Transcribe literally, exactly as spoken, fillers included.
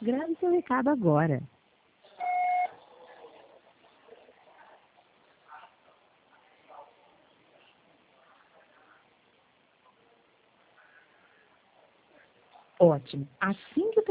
Grave seu recado agora. Ótimo. Assim que o